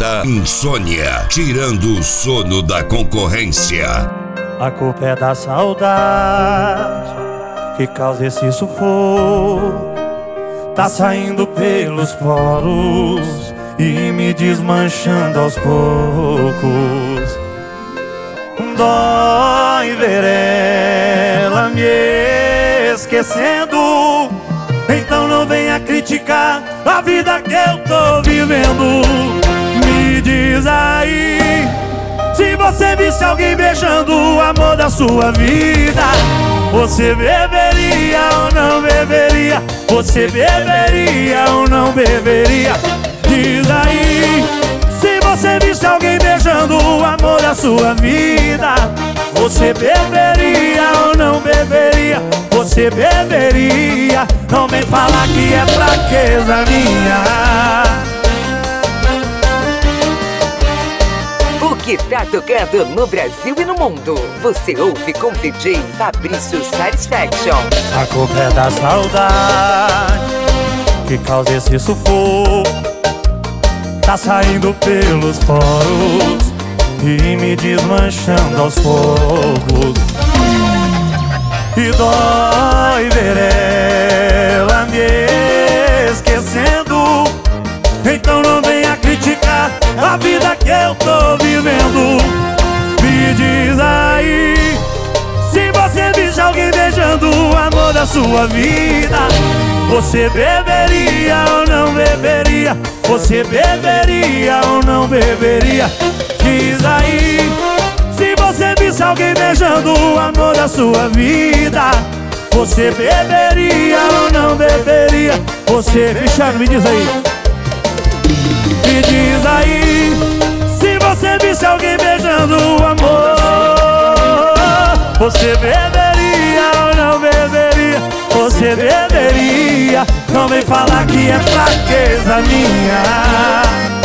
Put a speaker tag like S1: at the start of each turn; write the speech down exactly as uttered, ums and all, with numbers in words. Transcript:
S1: apresenta Insônia, tirando o sono da concorrência.
S2: A culpa é da saudade que causa esse sufoco. Tá saindo pelos poros e me desmanchando aos poucos. Dói ver ela me esquecendo. Então não venha criticar a vida que eu tô vivendo. Me diz aí, se você visse alguém beijando o amor da sua vida, você beberia ou não beberia? Você beberia ou não beberia? Diz aí, se você visse alguém beijando o amor da sua vida, você beberia ou não beberia? Você beberia? Não vem falar que é fraqueza minha.
S3: O que tá tocando no Brasil e no mundo, você ouve com D J Fabrício Satisfaction.
S2: A culpa é da saudade que causa esse sufoco. Tá saindo pelos poros e me desmanchando aos poucos. E dói ver ela me esquecendo. Então não venha criticar a vida que eu tô vivendo. Me diz aí, se você visse alguém beijando o amor da sua vida, você beberia ou não beberia? Você beberia ou não beberia? Diz aí, se você visse alguém beijando o amor da sua vida, você beberia ou não beberia? Você, Cristiano, me diz aí. Me diz aí, se você visse alguém beijando o amor, você beberia ou não beberia? Você beberia? Não vem falar que é fraqueza minha.